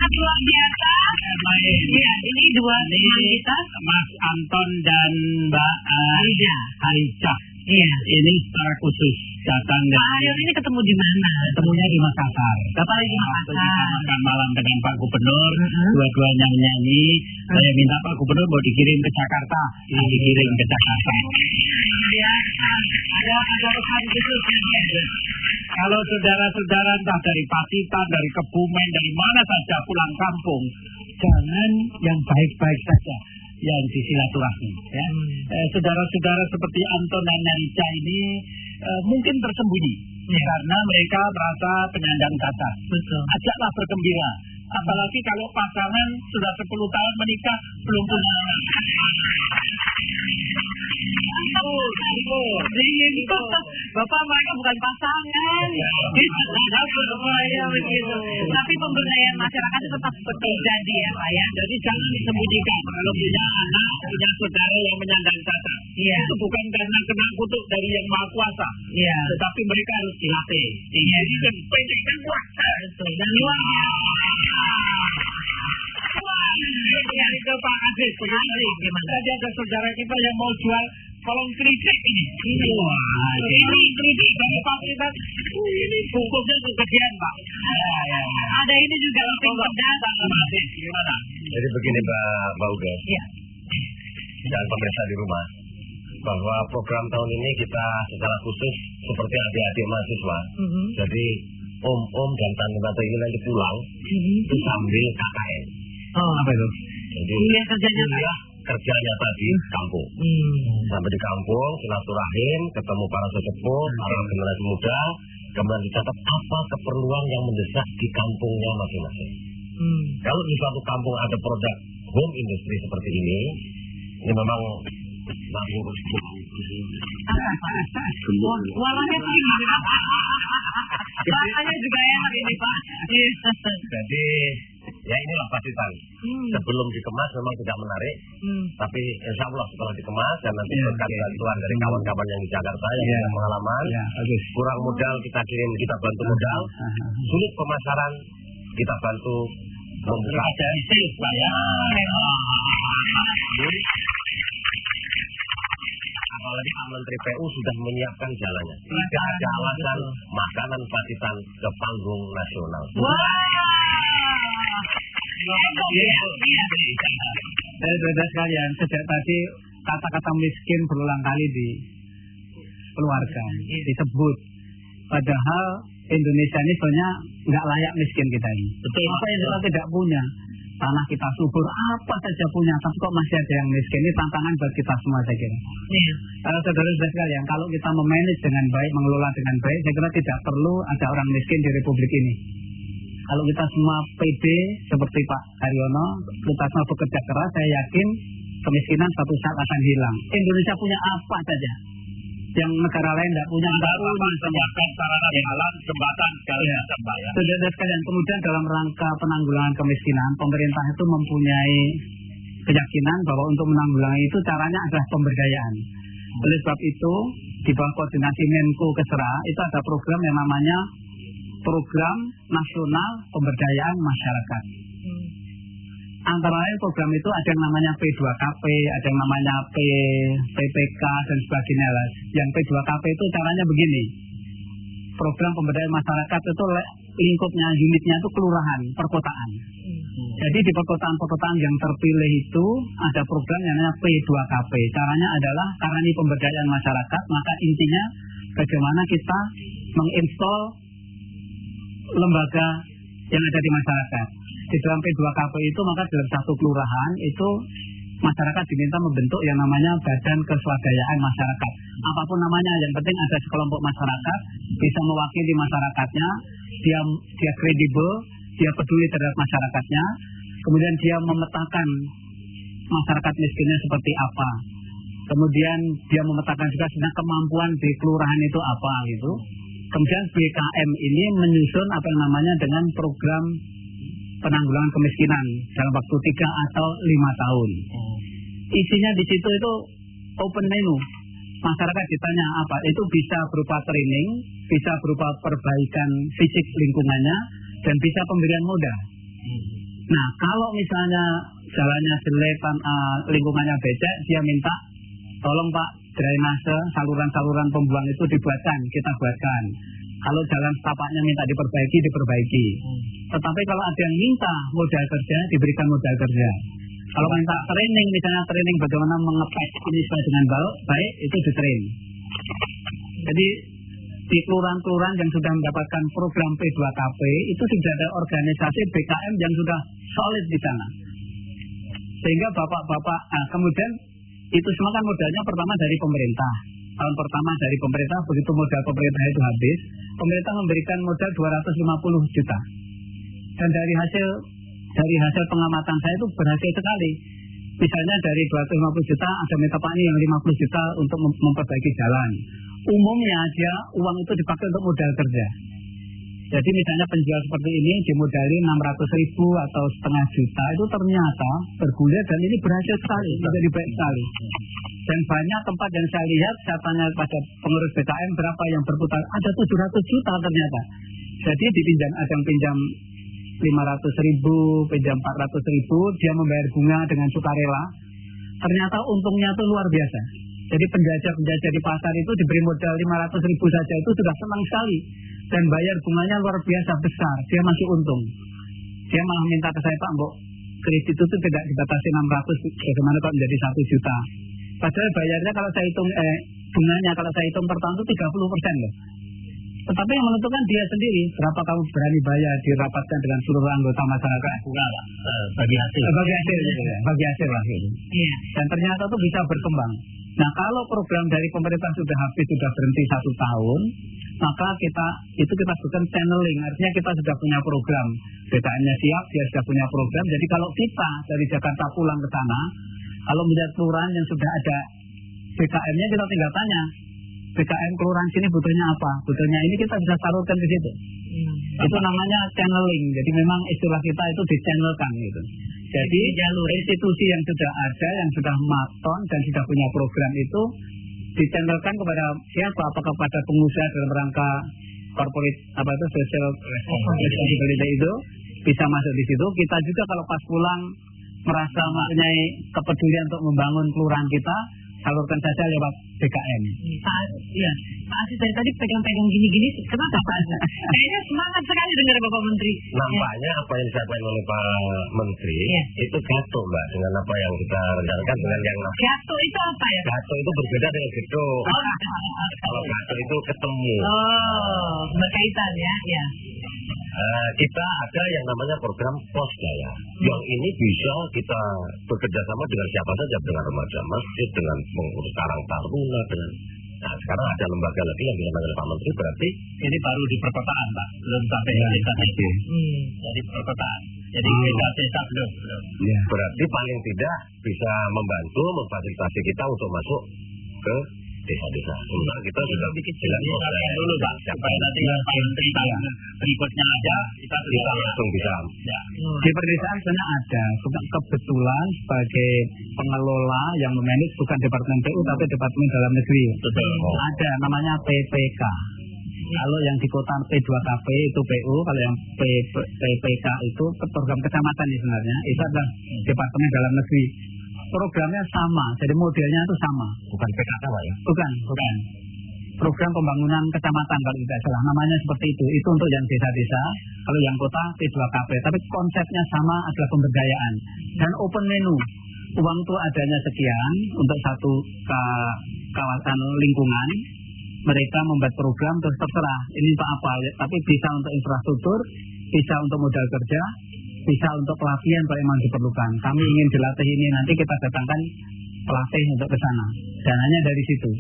luar biasa. Ya, ini dua teman kita, Mas Anton dan Mbak Aisyah. Iya. Ini secara khusus datang dari. Ini ketemu di mana? Ketemunya di Makassar. Bapak lagi di Makassar. Makan malam dengan Pak Gubernur, dua-duanya nyanyi. Saya minta Pak Gubernur mau dikirim ke Jakarta, dikirim ke Jakarta. Ya, ada pesan khusus. Kalau saudara-saudara entah dari Pacitan, dari Kebumen, dari mana saja pulang kampung, jangan yang baik-baik saja yang disilaturahmi. Ya. Saudara-saudara seperti Anton dan Narica ini mungkin tersembunyi karena mereka merasa penyandang cacat. Betul. Ajaklah bergembira. Apalagi kalau pasangan sudah 10 tahun menikah belum punya anak. Bapak mereka bukan pasangan. Begitu. Tapi pemberdayaan masyarakat itu tetap terjadi ya Pak ya. Jadi jangan disembunyikan kalau punya anak, punya saudara yang menyandang cacat. Itu bukan karena kena kutuk dari yang Maha Kuasa. Tetapi mereka harus dilatih. Jadi pendek dan kuat. Dan luar Dari ke Pak Aziz, gimana? Tadi ada saudara kita yang mau jual kolong keripik ini. Ini keripik dari Pacitan. Ini bungkusnya kekecilan Pak. Ada ini juga lebih pedas. Gimana? Jadi begini Mbak Uga. Iya. Dan pemirsa di rumah, bahwa program tahun ini kita secara khusus seperti adik-adik mahasiswa. Jadi om-om dan tante-tante ini nanti pulang itu sambil KKN. Apa itu? Jadi kerja nyata di kampung. Sampai di kampung, silaturahim, ketemu para sesepuh, para generasi muda, kemudian dicatat apa keperluan yang mendesak di kampungnya masing-masing. Kalau di suatu kampung ada produk home industry seperti ini memang warnanya tinggi. Rasanya juga enak ini Pak. Jadi ya inilah Pacitan. Sebelum dikemas memang tidak menarik, tapi insya Allah setelah dikemas dan nanti berkat bantuan dari kawan-kawan yang di Jakarta yang punya pengalaman, kurang modal kita kirim, kita bantu modal, sulit pemasaran kita bantu membuka. Apalagi Pak Menteri PU sudah menyiapkan jalannya. Tidak ada alasan makanan Pacitan ke panggung nasional. Saudara sekalian, sejak tadi kata-kata miskin berulang kali dikeluarkan, disebut. Padahal Indonesia ini sebenarnya nggak layak miskin kita ini. Betul. Apa yang kita tidak punya? Tanah kita subur, apa saja punya, tapi kok masih ada yang miskin. Ini tantangan buat kita semua saya kira. Saudara-saudara sekalian, kalau kita memanage dengan baik, mengelola dengan baik, saya kira tidak perlu ada orang miskin di Republik ini. Kalau kita semua PD seperti Pak Haryono, kita semua bekerja keras, saya yakin kemiskinan suatu saat akan hilang. Indonesia punya apa saja yang negara lain tidak punya. Menyiapkan sarana jalan, jembatan, segala macam Pak ya. Saudara sekalian, kemudian dalam rangka penanggulangan kemiskinan, pemerintah itu mempunyai keyakinan bahwa untuk menanggulangi itu caranya adalah pemberdayaan. Oleh sebab itu, di bawah koordinasi Menko Kesra itu ada program yang namanya Program Nasional Pemberdayaan Masyarakat. Antara lain program itu ada yang namanya P2KP, ada yang namanya PPK dan sebagainya lah. Yang P2KP itu caranya begini. Program pemberdayaan masyarakat itu lingkupnya, unitnya itu kelurahan, perkotaan. Jadi di perkotaan-perkotaan yang terpilih itu ada program yang namanya P2KP. Caranya adalah karena ini pemberdayaan masyarakat, maka intinya bagaimana kita menginstall lembaga yang ada di masyarakat. Di dalam P2KP itu maka dalam satu kelurahan itu masyarakat diminta membentuk yang namanya Badan Keswadayaan Masyarakat. Apapun namanya, yang penting ada sekelompok masyarakat bisa mewakili masyarakatnya, dia kredibel, dia peduli terhadap masyarakatnya, kemudian dia memetakan masyarakat miskinnya seperti apa. Kemudian dia memetakan juga sebenarnya kemampuan di kelurahan itu apa gitu. Kemudian BKM ini menyusun apa yang namanya dengan program penanggulangan kemiskinan dalam waktu 3 atau 5 tahun. Isinya di situ itu open menu. Masyarakat ditanya apa? Itu bisa berupa training, bisa berupa perbaikan fisik lingkungannya, dan bisa pemberian modal. Nah, kalau misalnya jalannya jelek, lingkungannya becek, dia minta, tolong Pak, drainase, saluran-saluran pembuang itu dibuatkan, kita buatkan. Kalau jalan setapaknya minta diperbaiki. Tetapi kalau ada yang minta modal kerja, diberikan modal kerja. Kalau minta training, misalnya training bagaimana mengepek ini sesuai dengan baik, itu di-train. Jadi di kelurahan-kelurahan yang sudah mendapatkan program P2KP itu sudah ada organisasi BKM yang sudah solid di sana. Sehingga bapak-bapak, kemudian itu semua kan modalnya pertama dari pemerintah. Tahun pertama dari pemerintah, begitu modal pemerintah itu habis, pemerintah memberikan modal 250 juta. Dan dari hasil pengamatan saya itu berhasil sekali. Misalnya dari 250 juta ada minta Pak ini yang 50 juta untuk memperbaiki jalan. Umumnya dia uang itu dipakai untuk modal kerja. Jadi misalnya penjual seperti ini dimodali 600.000 atau setengah juta, itu ternyata bergulir dan ini berhasil sekali, menjadi baik sekali. Dan banyak tempat yang saya lihat, saya tanya pada pengurus BKM berapa yang berputar, ada 700 juta ternyata. Jadi dipinjam, ada yang pinjam 500.000, pinjam 400.000, dia membayar bunga dengan sukarela. Ternyata untungnya itu luar biasa. Jadi penjajah-penjajah di pasar itu diberi modal 500.000 saja itu sudah senang sekali. Dan bayar bunganya luar biasa besar, dia masih untung. Dia malah minta ke saya, Pak, Mbok, kredit itu tidak dibatasi 600, bagaimana kalau menjadi 1 juta. Padahal bayarnya kalau saya hitung, bunganya kalau saya hitung per tahun itu 30% loh. Tetapi yang menentukan dia sendiri, berapa kamu berani bayar, dirapatkan dengan seluruh anggota masyarakat. Bagi hasil. Bagi hasil lah. Iya. Dan ternyata itu bisa berkembang. Nah, kalau program dari pemerintah sudah habis, sudah berhenti 1 tahun, maka kita sebutkan channeling, artinya kita sudah punya program, BKM-nya siap, dia sudah punya program. Jadi kalau kita dari Jakarta pulang ke sana, kalau melihat kelurahan yang sudah ada BKM-nya, kita tinggal tanya, BKM kelurahan sini butuhnya apa? Butuhnya ini, kita bisa salurkan di situ. Itu namanya channeling. Jadi memang istilah kita itu di-channelkan gitu. Jadi jalur institusi yang sudah ada, yang sudah maton dan sudah punya program itu dichannelkan kepada siapa? Apakah kepada pengusaha dalam rangka corporate social responsibility itu bisa masuk di situ. Kita juga kalau pas pulang merasa mempunyai kepedulian untuk membangun kelurahan kita, salurkan saja lewat BKM. Iya, Pak Aziz dari tadi pegang-pegang gini-gini, kenapa Pak Aziz? Kayaknya semangat sekali dengar Bapak Menteri. Nampaknya apa yang disampaikan oleh Pak Menteri itu gato, Mbak, dengan apa yang kita rencanakan dengan yang gato itu apa ya? Gato itu berbeda dengan gedo. Kalau gato itu ketemu. Oh, berkaitan ya. Ya. Kita ada yang namanya program pos daya. Yang ini bisa kita bekerja sama dengan siapa saja, dengan remaja masjid, dengan pengurus Karang Taruna, dengan sekarang ada lembaga lagi yang dilakukan oleh Pak Menteri, berarti ini baru di perkotaan, Pak, belum sampai ke desa itu. Jadi perkotaan. Jadi desa belum. Berarti paling tidak bisa membantu memfasilitasi kita untuk masuk ke desa-desa. Sementara kita sudah bikin jalan dulu, Pak, supaya nanti Pak Menteri berikutnya aja kita bisa langsung bisa. Di perdesaan sebenarnya ada. Kebetulan sebagai pengelola yang memanage bukan Departemen PU tapi Departemen Dalam Negeri. Ada namanya PPK. Kalau yang di kota P2KP itu PU, kalau yang PPK itu program kecamatan sebenarnya itu adalah Departemen Dalam Negeri. Programnya sama, jadi modelnya itu sama. Bukan PKK, Pak ya? Bukan. Program pembangunan kecamatan kalau tidak salah, namanya seperti itu. Itu untuk yang desa-desa, kalau yang kota P2KP. Tapi konsepnya sama, adalah pemberdayaan. Dan open menu, uang itu adanya sekian untuk satu kawasan lingkungan. Mereka membuat program terus terserah, ini untuk apa, tapi bisa untuk infrastruktur, bisa untuk modal kerja, bisa untuk pelatihan kalau memang diperlukan. Kami ingin dilatih ini, nanti kita datangkan pelatih untuk ke sana. Dananya dari situ.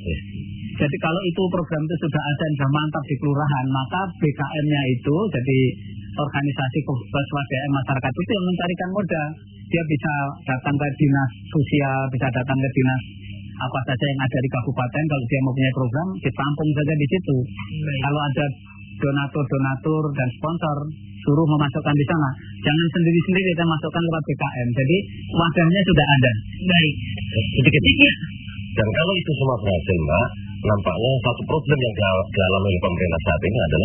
Jadi kalau itu program itu sudah ada dan sudah mantap di kelurahan, maka BKM-nya itu, jadi organisasi keswadayaan masyarakat itu yang mencarikan modal. Dia bisa datang ke dinas sosial, bisa datang ke dinas apa saja yang ada di kabupaten. Kalau dia mempunyai program, ditampung saja di situ. Kalau ada donatur dan sponsor, suruh memasukkan di sana. Jangan sendiri-sendiri kita masukkan lewat BKM. Jadi wadahnya sudah ada. Baik. Sedikit-sedikit. Dan kalau itu semua berhasil, Mbak, nampaknya satu problem yang dialami oleh pemerintah saat ini adalah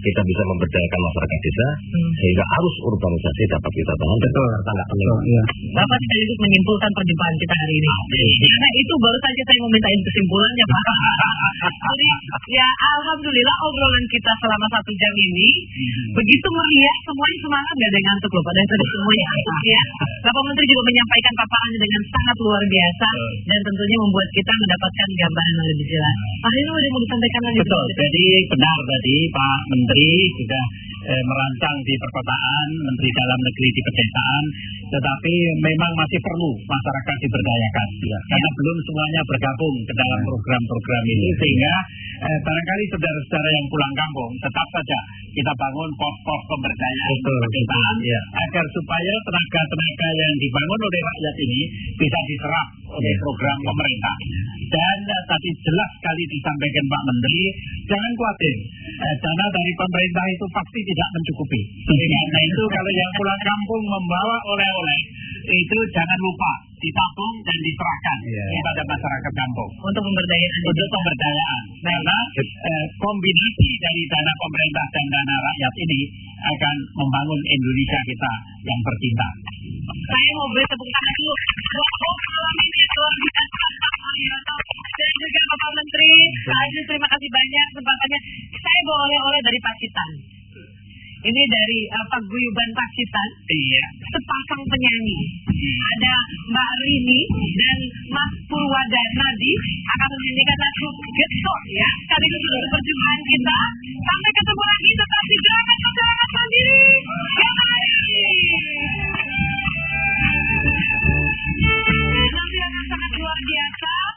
kita bisa memberdayakan masyarakat desa, sehingga arus urbanisasi dapat kita tahan. Betul. Iya. Bapak sekaligus menyimpulkan perjumpaan kita hari ini. Karena itu baru saja saya memintain kesimpulannya, Pak. Jadi, ya alhamdulillah obrolan kita selama 1 jam ini begitu meriah, semuanya semangat, gak ada yang ngantuk loh. Padahal tadi semuanya ngantuk ya. Bapak Menteri juga menyampaikan paparannya dengan sangat luar biasa dan tentunya membuat kita mendapatkan gambaran yang lebih jelas. Pak Hino ada yang mau disampaikan lagi? Betul. Jadi benar tadi Pak Menteri sudah merancang di perkotaan, Menteri Dalam Negeri di pedesaan, tetapi memang masih perlu masyarakat diberdayakan, karena belum semuanya bergabung ke dalam program-program ini, sehingga barangkali saudara-saudara yang pulang kampung tetap saja kita bangun pos-pos pemberdayaan pedesaan, agar supaya tenaga-tenaga yang dibangun oleh rakyat ini bisa diserap oleh program pemerintah. Dan tadi jelas sekali disampaikan Pak Menteri, jangan khawatir, dana dari pemerintah itu pasti tidak mencukupi. Karena itu kalau yang pulang kampung membawa oleh-oleh, itu jangan lupa ditabung dan diserahkan kepada masyarakat kampung untuk pemberdayaan. Karena kombinasi dari dana pemerintah dan dana rakyat ini akan membangun Indonesia kita yang bercinta. Saya mau beri tepuk tangan dulu. Malam ini luar biasa. Dan juga Bapak Menteri, Pak Ajis, terima kasih banyak kesempatannya. Saya bawa oleh-oleh dari Pacitan. Ini dari Paguyuban Pacitan. Sepasang penyanyi. Ada Mbak Rini dan Mas Purwadanadi akan menyanyikan lagu Getol ya. Kali ini perjumpaan kita. Sampai ketemu lagi, tetap di Gerakan Masyarakat Mandiri.